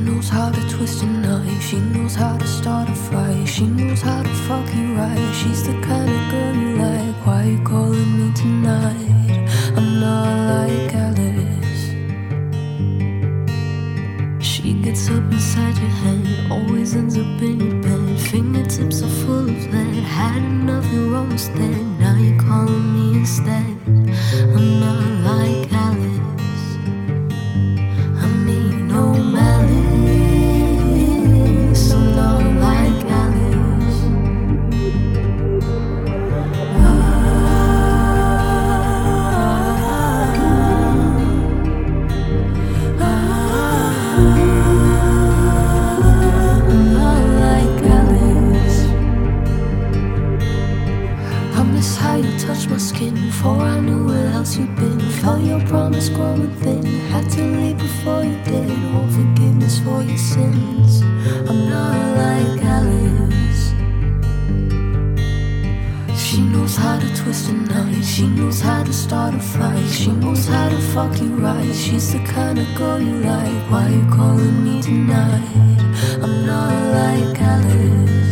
knows how to twist a knife, she knows how to start a fight, she knows how to fuck you right. She's the kind of girl you like. Why you calling me tonight? I'm not like Alice. She gets up inside your head, always ends up in your bed. Fingertips are full of lead. Had enough, you're almost dead. Now you're calling me instead. I'm not like Alice. I mean no malice. I'm not like Alice. I'm not like Alice. I miss how you touched my skin. Before I knew where else you'd been. Felt your promise growing thin. Had to leave before you did. Want forgiveness for your sins. I'm not like Alice. She knows how to twist a knife. She knows how to start a fight. She knows how to fuck you right. She's the kind of girl you like. Why you calling me tonight? I'm not like Alice.